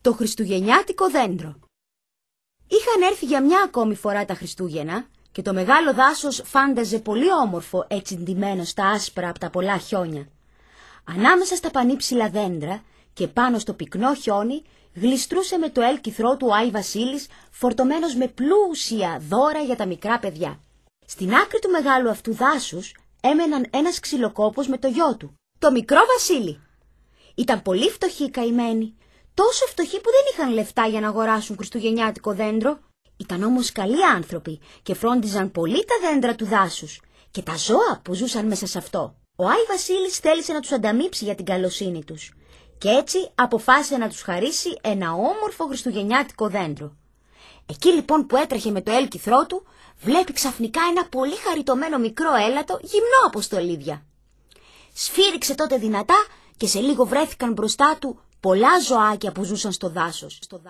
Το χριστουγεννιάτικο δέντρο. Είχαν έρθει για μια ακόμη φορά τα Χριστούγεννα και το μεγάλο δάσος φάνταζε πολύ όμορφο έτσι ντυμένο στα άσπρα από τα πολλά χιόνια. Ανάμεσα στα πανύψηλα δέντρα και πάνω στο πυκνό χιόνι γλιστρούσε με το έλκυθρό του ο Άι Βασίλης, φορτωμένος με πλούσια δώρα για τα μικρά παιδιά. Στην άκρη του μεγάλου αυτού δάσους έμεναν ένας ξυλοκόπος με το γιο του, το μικρό Βασίλη. Ήταν πολύ φτωχοί οι καημένοι, τόσο φτωχοί που δεν είχαν λεφτά για να αγοράσουν χριστουγεννιάτικο δέντρο. Ήταν όμως καλοί άνθρωποι και φρόντιζαν πολύ τα δέντρα του δάσους και τα ζώα που ζούσαν μέσα σε αυτό. Ο Άι Βασίλης θέλησε να τους ανταμείψει για την καλοσύνη τους και έτσι αποφάσισε να τους χαρίσει ένα όμορφο χριστουγεννιάτικο δέντρο. Εκεί λοιπόν που έτρεχε με το έλκυθρό του, βλέπει ξαφνικά ένα πολύ χαριτωμένο μικρό έλατο γυμνό από στολίδια. Σφύριξε τότε δυνατά και σε λίγο βρέθηκαν μπροστά του πολλά ζωάκια που ζούσαν στο δάσος.